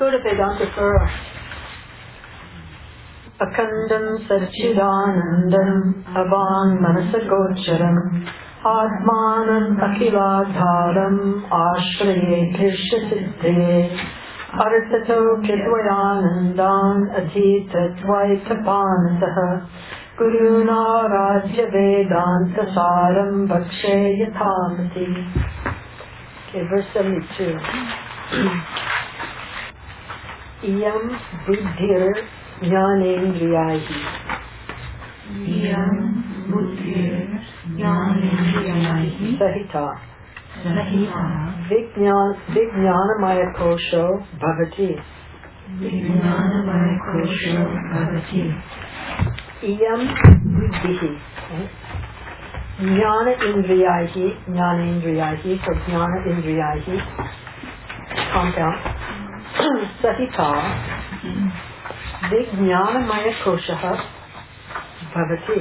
go to Vedanta Sura. Akandam Satchidanandam Abang Manasagocharam Atmanan Akiladharam Ashraye Krishasiddhe Artato Kidvayanandan Adhitatvaitabanasaha Guruna Rajya Vedanta Saram Bhakshe Yathamati. Okay, verse 72. Iyam Buddhir Jnanendriyahi. Iyam Buddhir Jnanendriyahi. Sahita. Vijnanamaya kosho bhavati. Vijnanamaya kosho bhavati. Iyam buddhihi. Jnana indriyahi, so jnana indriyahi, compound. Sahita. Vijnanamaya kosha bhavati.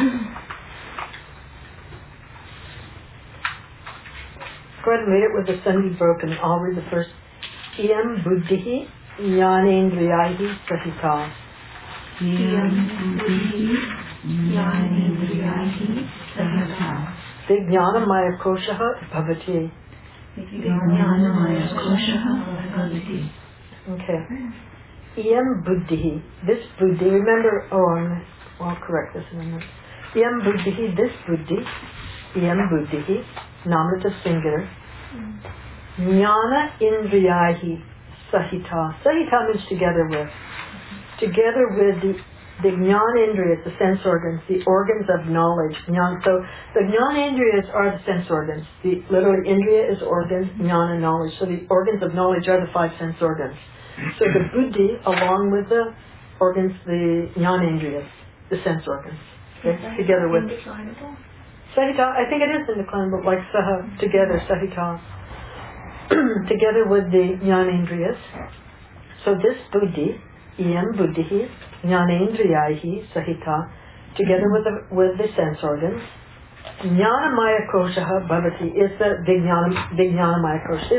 Go ahead and read it with the sandhi broken. I'll read the first. Iyam buddhihi jnanendriyahi sahita. Iyam buddhihi jnanendriyahi sahita. Vijnanamaya kosha bhavati. Vijnanamaya kosha bhavati. Okay. Iyam buddhihi. This buddhi, remember, I'll correct this in a minute. Iyam buddhihi, this buddhi. Iyam buddhihi. Namrata singular. Jnana indriyahi sahita. Sahita means together with. Together with the jnana indriyas, the sense organs, the organs of knowledge. So the jnana indriyas are the sense organs. Literally indriya is organs, jnana knowledge. So the organs of knowledge are the 5 sense organs. So the buddhi, along with the organs, the jnana indriyas, the sense organs. Okay? Together with Sahita, I think it is indeclinable, like Saha, together, Sahita, together with the Jnanendriyas. So this buddhi, Iyam buddhihi, Jnanendriyahi, Sahita, together with the sense organs. Jnanamaya kosha bhavati is the Vijnanamaya kosha,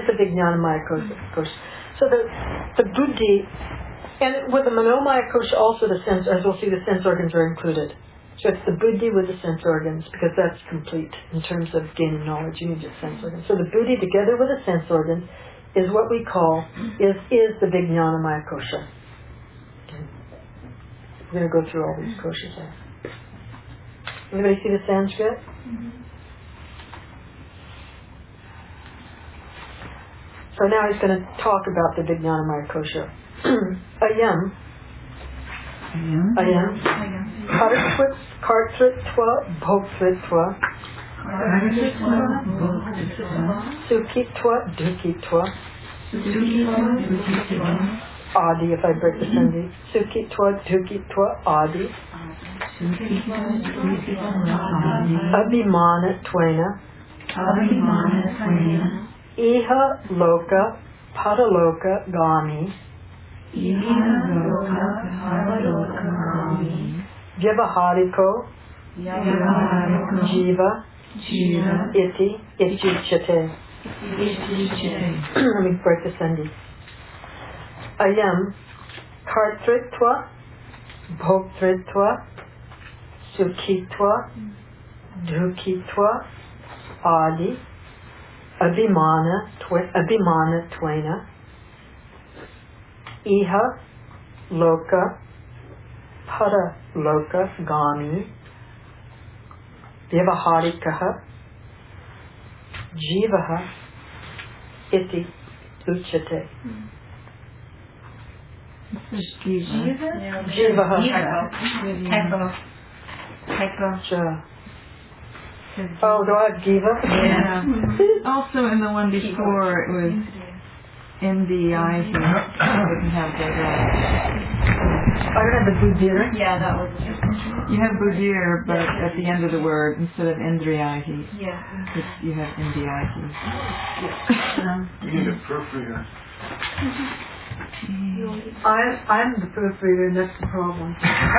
So the buddhi, and with the Manomaya kosha also the sense, as we'll see, the sense organs are included. So it's the buddhi with the sense organs, because that's complete in terms of gaining knowledge. You need your sense organs. So the buddhi together with the sense organs is what we call, is the Vijnanamaya kosha. Okay. We're going to go through all these koshas. Anybody see the Sanskrit? So now he's going to talk about the Vijnanamaya kosha. Ayam. Kartritva bhoktritva sukitva dukitva adi, if I break the sandhi. Sukitva dukitva adi abhimana tvena iha loka paraloka gami Vyavahariko Jiva Iti Ityuchyate. Let me break the sandhi. Ayam kartritva bhoktritva sukitva dukitva adi abhimana tvena iha loka para loka gami vyavaharikaha jivaha iti uchate. Jivaha. Typo. Oh, do I have jiva? Yeah. Also in the one before it was NDI here. Didn't have the I don't have the buddhir. Yeah, that was. You have buddhir, but at the end of the word instead of indriyahi. Yeah. You have indiyahi. You need a proofreader. I'm the proofreader, and that's the problem.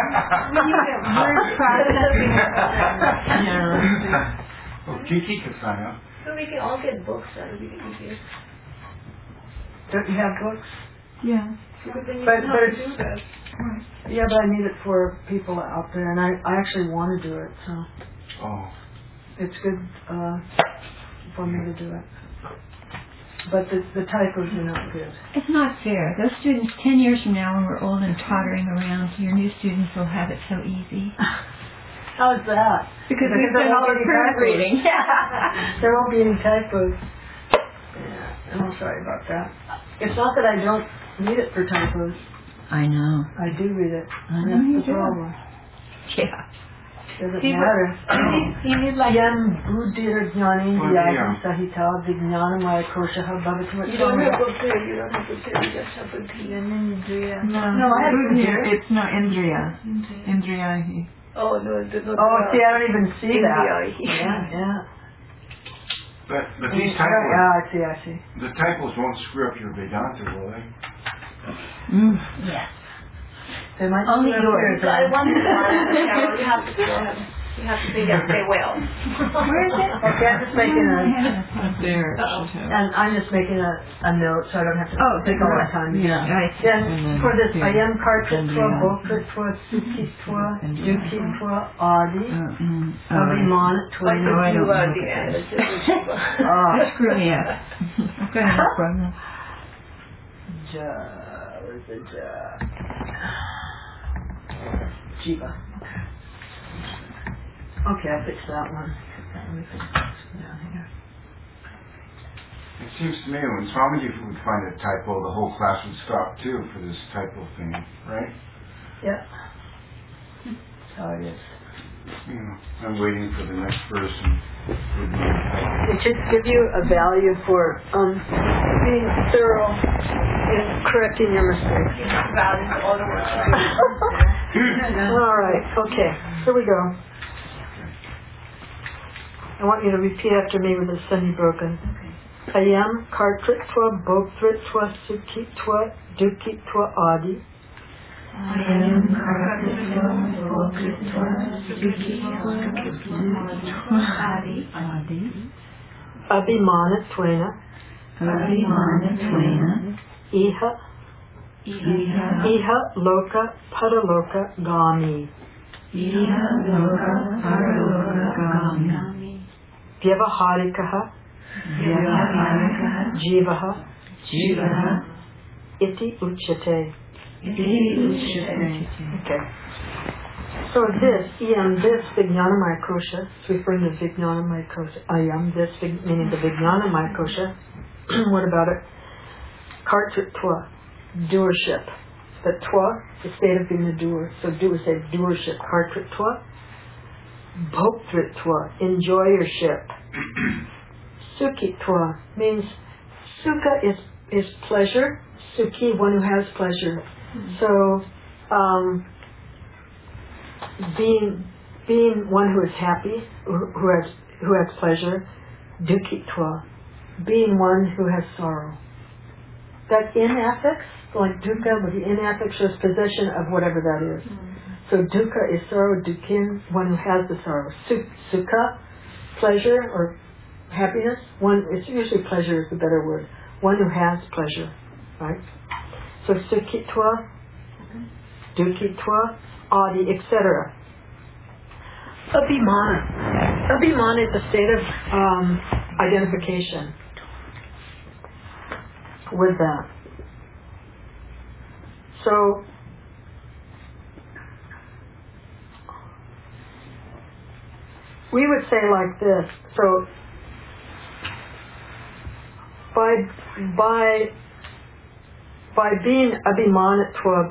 Well, Kiki can sign up. So we can all get books. That would be easier. Don't you have books? Yeah. But it's, yeah, but I need it for people out there, and I actually want to do it, so Oh. it's good for me to do it. But the typos are not good. It's not fair. Those students, 10 years from now, when we're old and tottering around, your new students will have it so easy. How's that? Because we've done all the proofreading. There won't be any typos. Yeah, I'm sorry about that. It's not that I don't need it for typos. I know. I do read it. I know you That's the do. problem. Yeah. Doesn't matter. You need like... Yan buddhir jnani yadi sahita vijnanamaya koshaha bhavati. You don't have book here. You don't have book here. You just have book here. No, I have Indriya. It's no Indriya. Indriya. Oh, no, it did not. Oh, see, I don't even see that. Yeah. Yeah. But these Yeah, typos, I see. the typos won't screw up your Vedanta, will they? Yes. They might Only screw up yours. yours. I wonder why you have to go ahead. You have to say yes, say well. Where is it? Okay, I'm just making Up there. it should have. and I'm just making a note so I don't have to take all my time. Yeah. Then And then for this, here. I am kartritva, Indriya. bhokritva, sukitva, dukitva, adi, Oh, abhimanatva. Like the I don't jiva know at what the that end. is. It's just the jiva. Ah, Screw me up. I've got enough problems. where's the jiva? Okay, I fixed that one. Let me fix this down here. It seems to me when Swamiji would find a typo, the whole class would stop too for this typo thing, right? Yeah. That's how it is. You know, I'm waiting for the next person. It should give you a value for being thorough in correcting your mistakes. Values all the work. All right, okay, here we go. I want you to repeat after me with a semi-broken. Ayam kartritva, bhokritva, sukitva, dukitva, adi. Ayam kartritva, bhokritva, sukitva, adi. Abhimanattvena. Abhimanattvena. Iha loka paraloka gami. Iha loka paraloka gami. Vyavaharikaha. Jivaha. Iti uchate. Okay. So this, this Vijnanamaya Kosha, is referring to Vijnanamaya Kosha. Ayam, this, meaning the Vijnanamaya Kosha. What about it? Kartritva, doership. The twa, the state of being a doer. So do is say doership. Kartritva. Bhoktritva, enjoyership. Sukhitva means sukha is pleasure. Sukhi, one who has pleasure. So being one who is happy, who has pleasure. Dukhitva, being one who has sorrow. That inaffix, like dukkha, with the inaffix shows possession of whatever that is. So dukkha is sorrow, dukhin, one who has the sorrow. Sukha, pleasure or happiness. It's usually pleasure is the better word. One who has pleasure, right? So sukhitva, dukhitva, adi, etc. Abhimana. Abhimana is a state of identification with that. So we would say like this. So by being abhimanatva,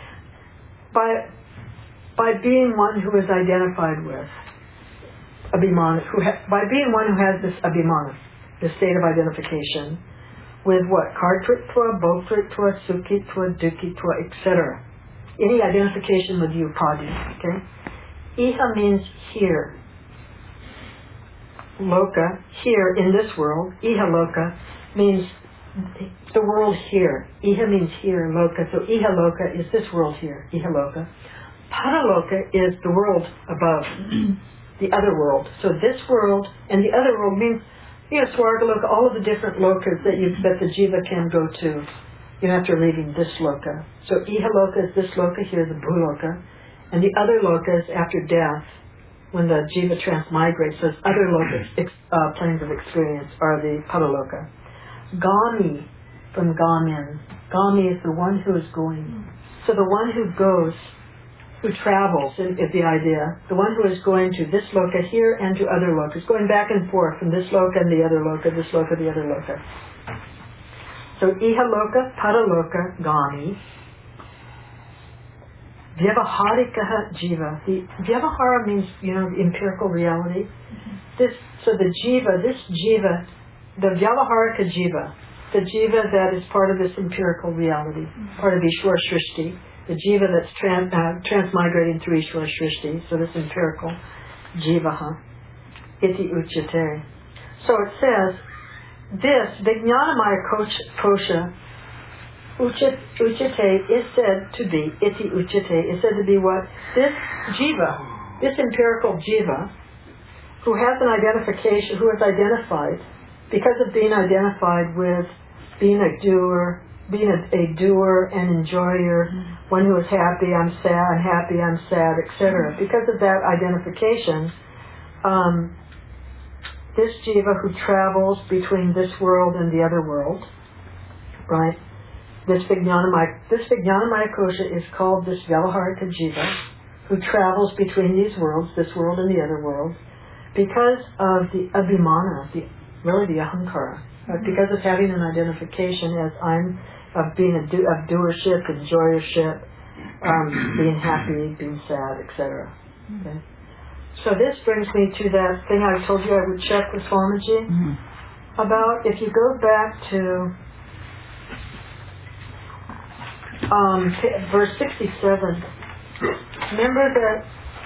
by being one who is identified with abhimana, by being one who has this abhimana, the state of identification, with what? Kartritva, bhoktritva, sukhitva, dukhitva, etc. Any identification with you, padi, okay? Iha means here. Loka, here in this world. Iha loka means the world here. Iha means here, loka. So iha loka is this world here. Iha loka. Paraloka is the world above, the other world. So this world and the other world means, Swargaloka, all of the different lokas that the jiva can go to. after leaving this loka. So ihaloka is this loka here, the bhuloka, and the other lokas after death, when the jiva transmigrates, those other lokas, planes of experience, are the padaloka. Gami, from gamin. Gami is the one who is going. So the one who goes, who travels is the idea. The one who is going to this loka here and to other lokas, going back and forth from this loka and the other loka, this loka, the other loka. So ihaloka, padaloka, gami. Vyavaharikaha jiva. The vyavahara means, the empirical reality. So the jiva, the vyavaharika jiva, the jiva that is part of this empirical reality, part of Ishwar Shrishti, the jiva that's transmigrating through Ishwar Shrishti, so this empirical jivaha, iti uchate. So it says, this Vijnanamaya kosha uchate is said to be, iti uchate, is said to be what? This jiva, this empirical jiva, who has an identification, who is identified, because of being identified with being a doer, and enjoyer, one who is happy, I'm sad, I'm happy, I'm sad, etc. Because of that identification, this jiva who travels between this world and the other world, right? This Vijnanamaya kosha is called this Vyavaharika jiva, who travels between these worlds, this world and the other world, because of the abhimana, the ahankara, because of having an identification as of being of doership, enjoyership, being happy, being sad, etc. Okay? So this brings me to that thing I told you I would check with Swamiji about. If you go back to verse 67, remember that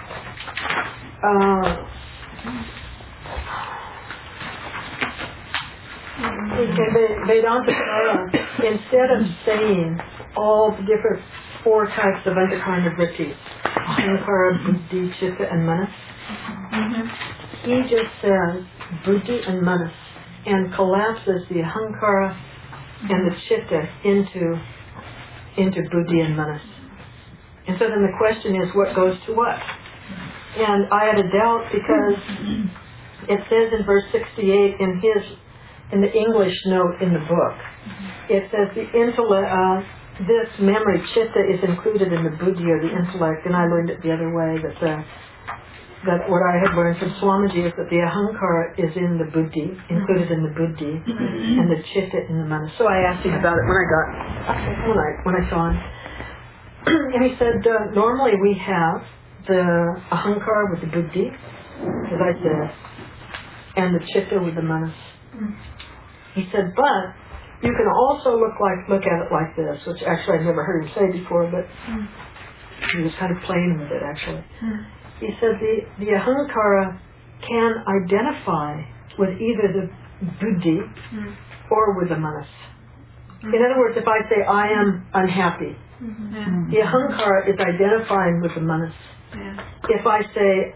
Vedanta Sara, instead of saying all the different 4 types of antakarana vrittis, ahankara, buddhi, chitta, and manas, he just says buddhi and manas and collapses the ahankara and the chitta into buddhi and manas. And so then the question is, what goes to what? And I had a doubt because it says in verse 68 in the English note in the book, it says the intellect, this memory, chitta, is included in the buddhi or the intellect, and I learned it the other way, that what I had learned from Swamiji is that the ahankara is in the buddhi, included in the buddhi, and the chitta in the manas. So I asked him about it when I saw him. And he said, normally we have the ahankara with the buddhi, as I said, and the chitta with the manas. He said, but you can also look at it like this, which actually I've never heard him say before, but he was kind of playing with it actually. He said the ahankara can identify with either the buddhi or with the manas. In other words, if I say I am unhappy, the ahankara is identifying with the manas. If I say,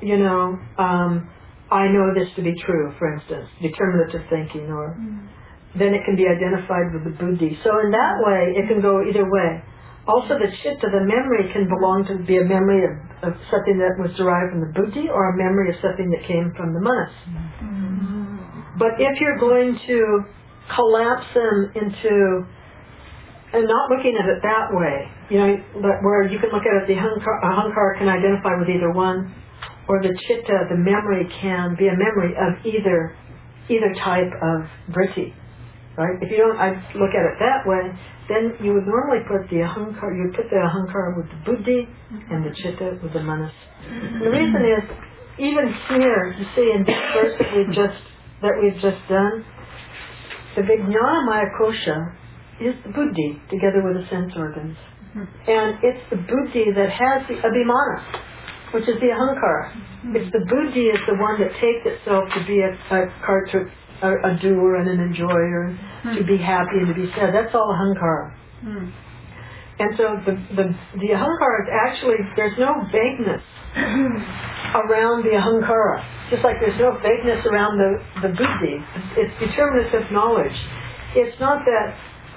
I know this to be true, for instance, determinative thinking, or then it can be identified with the buddhi. So in that way, it can go either way. Also, the chitta, the memory, can belong to be a memory of something that was derived from the buddhi, or a memory of something that came from the manas. But if you're going to collapse them into, and not looking at it that way, where you can look at it, the ahankara can identify with either one, or the chitta, the memory, can be a memory of either type of vritti, right? If you don't look at it that way, then you would normally put the ahankara with the buddhi and the chitta with the manas. And the reason is, even here, you see in this verse that we've just done, the Vijnanamaya kosha is the buddhi together with the sense organs. And it's the buddhi that has the abhimana, which is the ahankara. It's the buddhi is the one that takes itself to be a doer and an enjoyer, and to be happy and to be sad. That's all ahankara. And so the ahankara is actually, there's no vagueness around the ahankara. Just like there's no vagueness around the buddhi. It's determinative knowledge. It's not that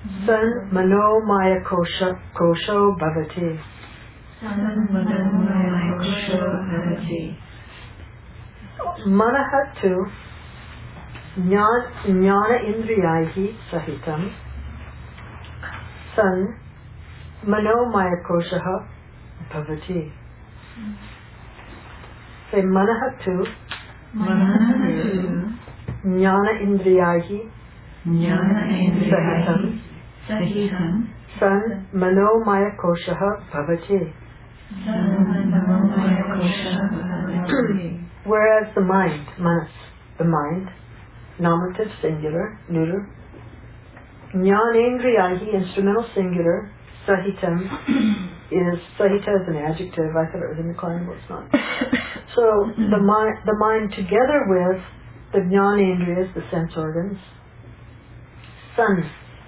San Mano Maya Kosho Bhavati. Manahatu Jnana Indriyahi Sahitam San Manomaya Koshaha Bhavati. Say Manahatu Jnana Indriyahi Sahitam San Manomaya Koshaha Bhavati. Whereas the mind, manas, the mind, nominative singular, neuter, jnanendriyahi, instrumental singular, sahitam sahita is an adjective. I thought it was in the client, but it's not. So the mind together with the jnanendriyas, the sense organs, san,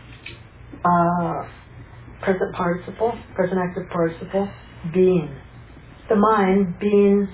present participle, present active participle, being. The mind being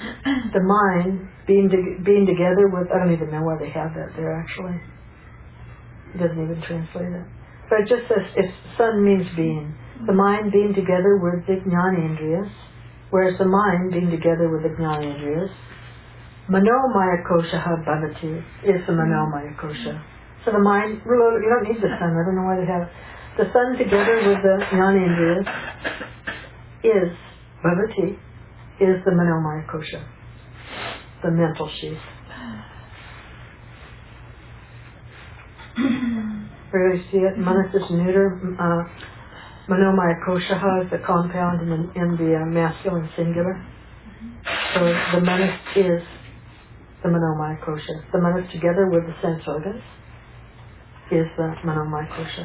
together with, I don't even know why they have that there actually. It doesn't even translate it. But it just says, if sun means being, the mind being together with the jnanendriyas, whereas the mind being together with the jnanendriyas, manomaya koshaha bhavati is the manomaya kosha. So the mind, you don't need the sun, I don't know why they have it. The sun together with the jnanendriyas is bhavati, is the manomaya kosha, the mental sheath. Everybody see it? Manas is neuter. Manomaya kosha is the compound in the masculine singular. So the manas is the manomaya kosha. The manas together with the sense organs is the manomaya kosha.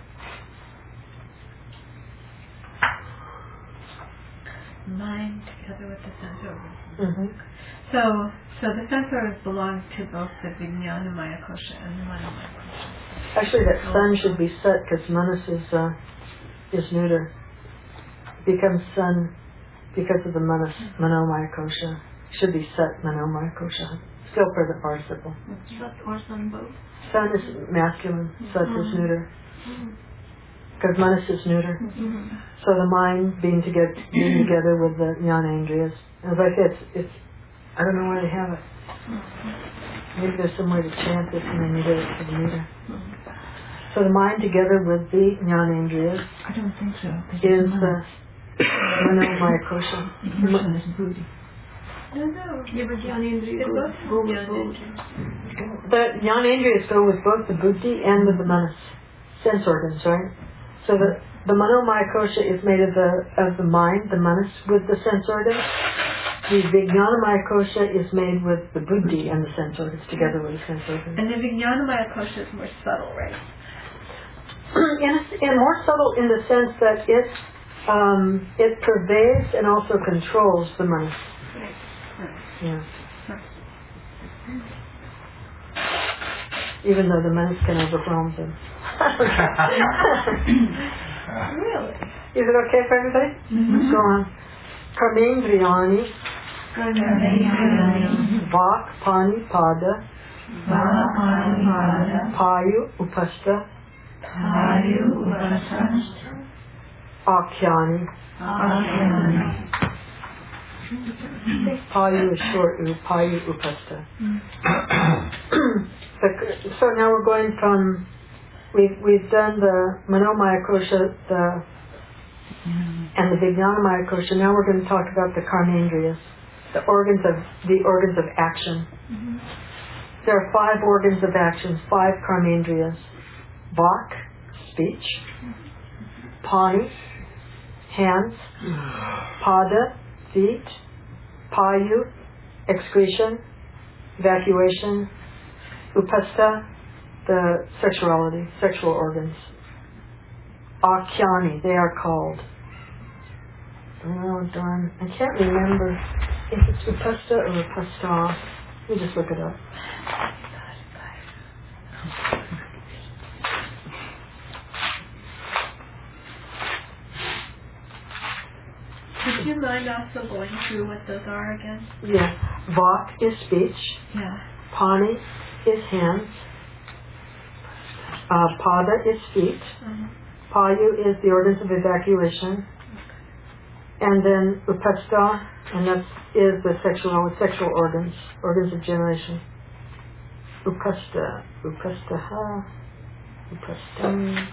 Mind together with the sense organs. Mm-hmm. So the sense organs belong to both the Vijnanamaya kosha and the Manomaya kosha. Actually, that sun should be set because manas is neuter. It becomes sun because of the manas, manomaya kosha. Should be set manomaya kosha. Still present participle. Sat or sun both? Sun is masculine, sat is neuter. Because manas is neuter. So the mind being together with the jnanendriyas. As I said, it's I don't know where they have it. Maybe there's some way to chant this and then you get it to the meter. So the mind together with the jnanendriyas I don't think so. is the manomaya kosha. Person is buddhi. No. Jnanendriya go with both. The jnanendriyas go with both the buddhi and with the manas, sense organs, right? So the manomaya kosha is made of the mind, the manas, with the sense organs. The vijnanamaya kosha is made with the buddhi and the sense organs together with the sense organs. And the Vijnanamaya kosha is more subtle, right? And more subtle in the sense that it pervades and also controls the manas. Yeah. Even though the manas can overwhelm them. Really? Is it okay for everybody? Let's go on. Karmendriyani, Vak, Pani, Pada, Payu, Upasta, Akyani. Payu is short U, Payu, Upasta. So now we're going from, we've done the manomaya kosha, and the vijnanamaya kosha. Now we're going to talk about the karmendriyas, the organs of action. There are 5 organs of action, 5 karmendriyas. Vak, speech. Pani, hands. Pada, feet. Payu, excretion, evacuation. Upasta, the sexual organs. Akyani, they are called. Oh, darn. I can't remember if it's Upasta or Upasta. Let me just look it up. Would you mind also going through what those are again? Yeah. Vak is speech. Yeah. Pani is hands. Pada is feet. Payu is the organs of evacuation. And then Upasta, and that is the sexual organs of generation. Upasta, Upastaha, Upastam.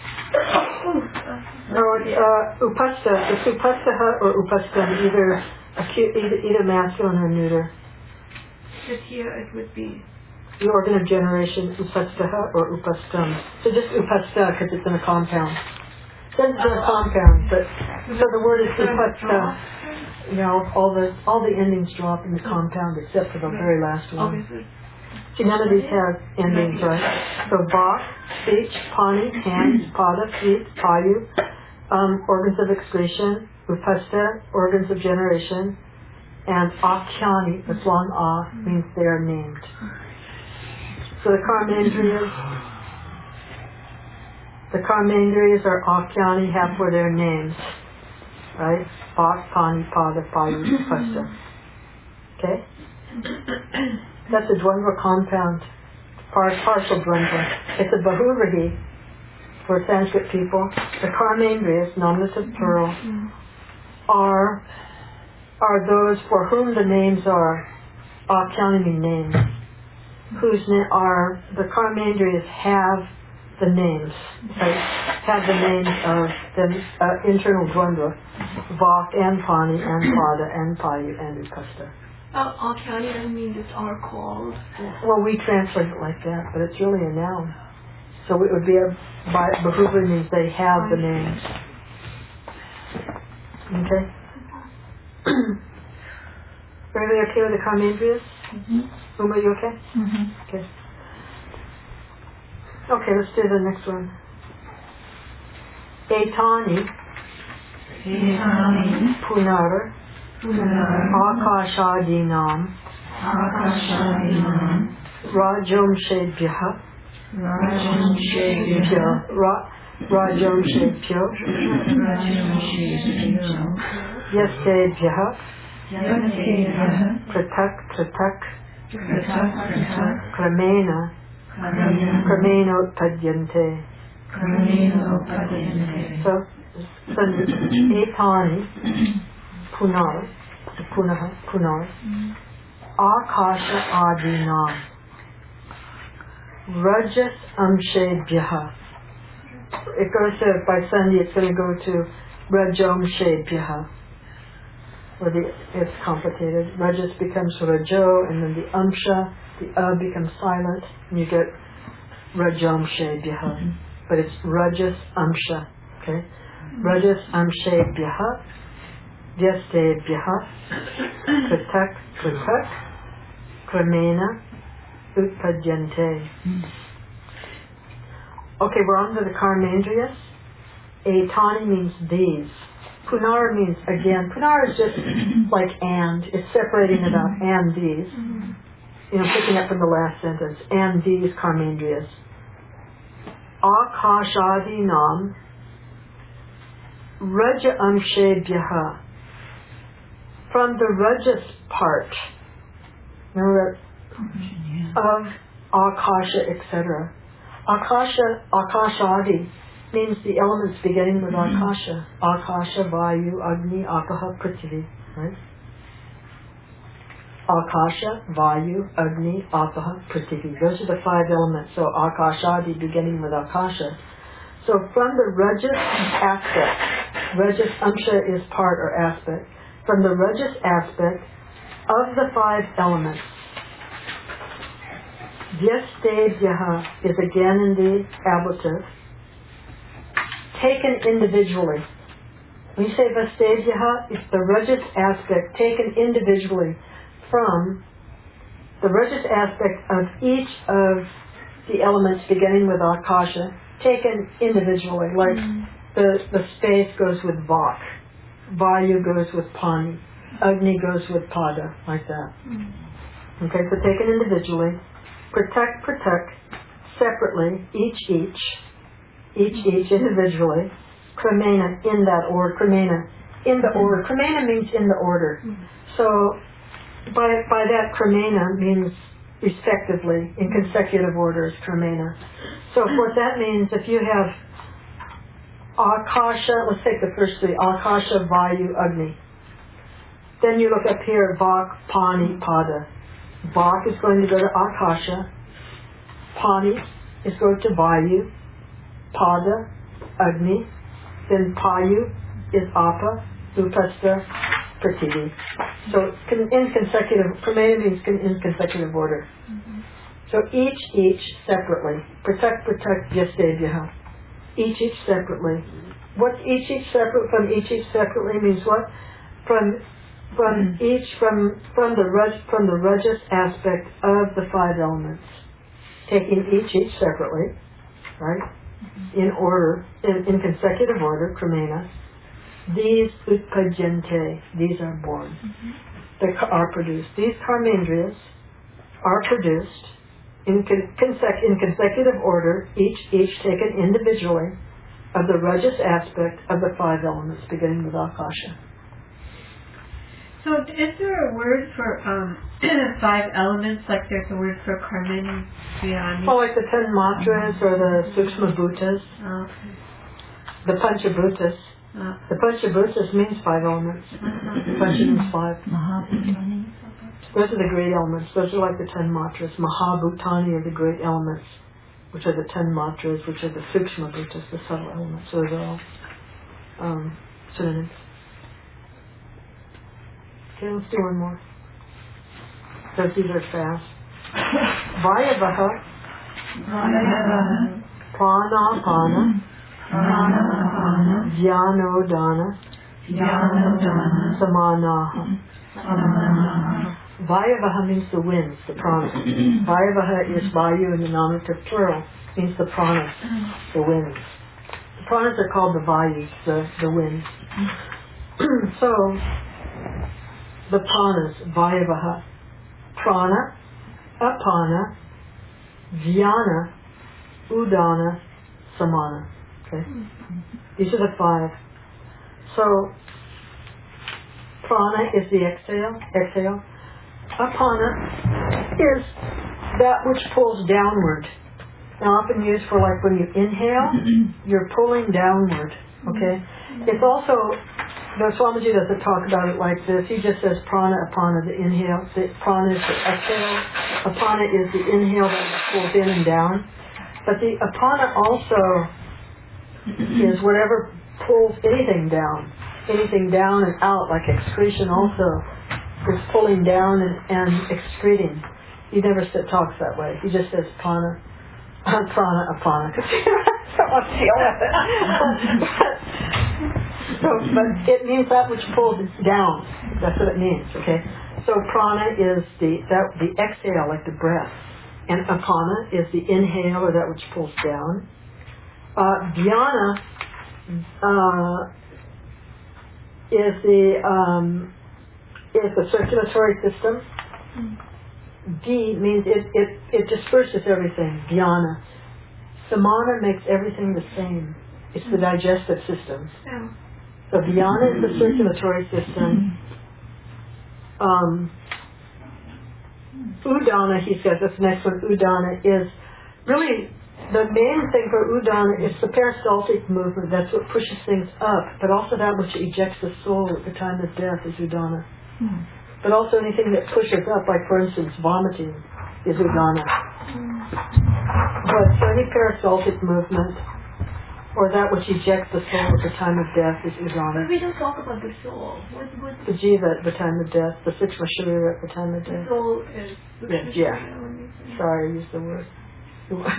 No, Upasta, it's Upastaha or Upastam, either masculine or neuter. But here it would be The organ of generation, Upastaha or Upastam. So just Upasta because it's in a compound. It says it's in a compound, but so the word is Upasta. You know, all the endings drop in the compound except for the very last one. See, none of these have endings, right? So Vak, speech, Pani, hands, Pada, feet, Payu, organs of excretion, Upasta, organs of generation, and Akhyani, that's long A, means they are named. So the Karmendriyas are Akhyani, have for their names, right? Vak, Pani, Pada, Payu, Upasta. Okay? That's a Dvandva compound, partial Dvandva. It's a Bahuvrihi for Sanskrit people. The Karmendriyas, nominative plural, are those for whom the names are Akhyani names. The Karmendriyas have the names, right? Have the names of the internal Dvandva, Vak and Pani and Pada and Payu and Upasta. Akhyani doesn't mean it's are called. Well, we translate it like that, but it's really a noun. So it would be Bahuvri means they have the names. Okay? Everybody okay with the Karmendriyas? Mm-hmm. Uma, you okay? Mm-hmm. Okay. Okay, let's do the next one. Etani. Punar. Akashadinam. Rajamshebhya. Rajamshebhyo. Yastebhya. Pratak. Kramena. Utpadyante. So, Etani. Punar. Akasha Adinam. Rajas Amshebhyaha. It goes to, by Sandhi, it's going to go to Rajamshebhyaha. It's complicated. Rajas becomes Rajo, and then the Amsha, the becomes silent, and you get Rajamshebhyaha. But it's Rajas Amsha. Okay? Rajas Amshebhyaha. Vyastebhyaha. Pratak. Kramena. Utpadyante. Okay, we're on to the Karmendriyas. Etani means these. Punar means again. Punar is just like and. It's separating it out. And these. You know, picking up from the last sentence. And these Karmendriyas. Akashadinam. Raja Amshebhyaha. From the Rajas part. Remember that? Of Akasha, etc. Akashadi means the elements beginning with Akasha. Akasha, Vayu, Agni, Apaha, Prithvi. Right? Akasha, Vayu, Agni, Apaha, Prithvi. Those are the 5 elements. So Akashadi beginning with Akasha. So from the Rajas aspect, Rajas Amsha is part or aspect. From the Rajas aspect of the 5 elements, Vyastebhyaha is again in the ablative, taken individually. When you say Vyastebhyaha, it's the Rajas aspect taken individually from the Rajas aspect of each of the elements beginning with Akasha, taken individually. Like the space goes with Vak, Vayu goes with Pani, Agni goes with Pada, like that. Okay, so taken individually. Pratak, separately, each individually. Kramena, in that order. Kramena, in the order. Kramena means in the order. So, by that, Kramena means respectively, in consecutive orders, Kramena. So what that means, if you have Akasha, let's take the first three. Akasha, Vayu, Agni. Then you look up here, Vak, Pani, Pada. Vak is going to go to Akasha. Pani is going to Vayu. Pada, Agni. Then Payu is Apa, Upasta, Prithvi. So in consecutive, Pramena means in consecutive order. So each separately. Pratak, Yastevyaha. Each separately. What's each separate from each separately means what? From the Rajas aspect of the five elements. Taking each separately, right? In order, in consecutive order, Pramena. These utpajante, these are born. They are produced. These karmendriyas are produced in consecutive order, each taken individually, of the Rajas aspect of the five elements, beginning with Akasha. So is there a word for five elements, like there's a word for karmendriyani? Oh, like the 10 matras or the Sukshma Bhutas, the Panchabhutas. The Panchabhutas means five elements. Pancha means five. Those are the great elements. Those are like the 10 matras. Mahabhutani are the great elements, which are the 10 matras, which are the Sukshma Bhutas, the subtle elements. So those are all synonyms. Okay, let's do one more. Because these are fast. Vayavaha. Pranapana. Dhyanodana. Samanaha. Vayavaha means the winds, the prana. Vayavaha is Vayu in the nominative plural, means the pranas, the winds. The pranas are called the Vayus, the winds. So, the pranas, Vayavaha, prana, apana, dhyana, udana, samana. Okay? These are the five. So, prana is the exhale. Apana is that which pulls downward. Now, often used for like when you inhale, you're pulling downward. Okay? It's also, the Swamiji doesn't talk about it like this. He just says prana, apana, the inhale. The prana is the exhale. Apana is the inhale that pulls in and down. But the apana also is whatever pulls anything down and out, like excretion also is pulling down and excreting. He never talks that way. He just says prana, apana. But it means that which pulls down. That's what it means. Okay. So prana is the exhale, like the breath, and apana is the inhale, or that which pulls down. Dhyana is the circulatory system. D means it disperses everything. Dhyana. Samana makes everything the same. It's the digestive system. So dhyana is the circulatory system. Udana, he says, that's the next one. Udana is really the main thing for Udana is the peristaltic movement. That's what pushes things up. But also that which ejects the soul at the time of death is Udana. But also anything that pushes up, like for instance vomiting, is Udana. But so any peristaltic movement or that which ejects the soul at the time of death is Udana. But we don't talk about the soul. The jiva at the time of death, the Sukshma Sharira at the time of death. The soul is... Yeah. Sorry, I used the word. Samana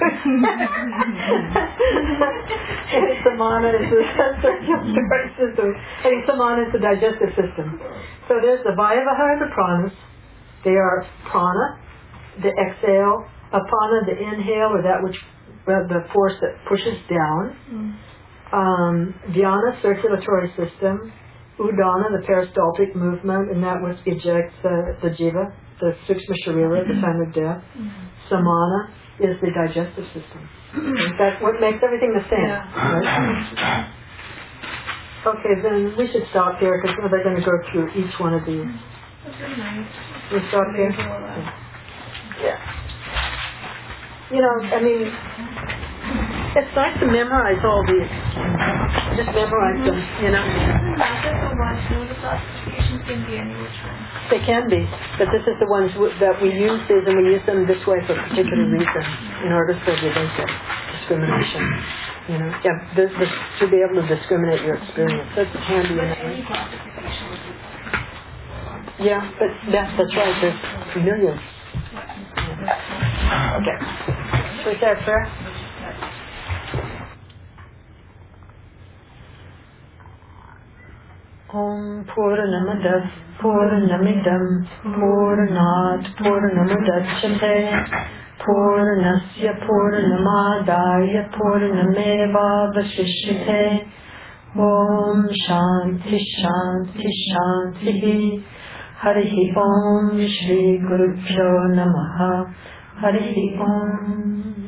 is the circulatory system. And Samana is the digestive system. So there's the Vayavaha and the pranas. They are prana, the exhale, apana, the inhale, or that which the force that pushes down. Dhyana, circulatory system. Udana, the peristaltic movement, and that which ejects the jiva, the Sukshma Sharira at the time of death. Samana is the digestive system. That's what makes everything the same. Right? Okay, then we should stop here because they're going to go through each one of these. We stop here? Yeah. You know, I mean, It's nice to memorize all these. Just memorize them, you know. The classifications can be any which one. They can be, but this is the ones that we use these, and we use them this way for a particular reason, in order to prevent discrimination. You know, yeah, to be able to discriminate your experience. That's handy in that way. Yeah, but that's right. There's millions. Okay. Should we say a prayer? Om Purnamada Purnamidam Purnat Purnamudachyate Purnasya Purnamadaya Purnameva Vashishyate. Om Shanti Shanti Shanti. Harihi Om Shri Guru Pyo Namaha. Harihi Om.